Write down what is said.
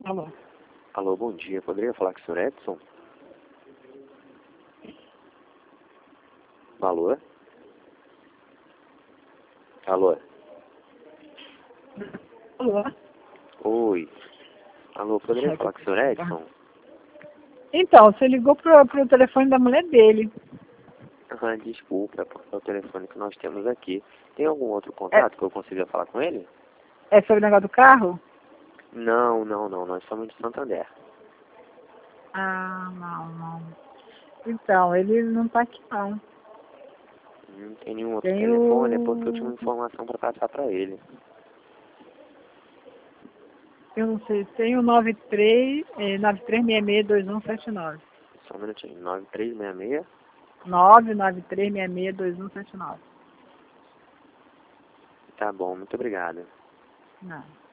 Alô. Alô, bom dia. Poderia falar com o Sr. Edson? Alô? Alô? Alô. Oi. Alô, poderia falar com o Sr. Edson? Então, você ligou pro telefone da mulher dele. Ah, desculpa, porque é o telefone que nós temos aqui. Tem algum outro contato que eu consiga falar com ele? É sobre o negócio do carro? Não. Nós somos de Santander. Ah, não. Então, ele não tá aqui não. Não tem nenhum outro Tem telefone, é porque eu o... tinha uma informação para passar para ele. Eu não sei, tem o 93662179. Só um minutinho. 9366? 993662179. Tá bom, muito obrigado. Não.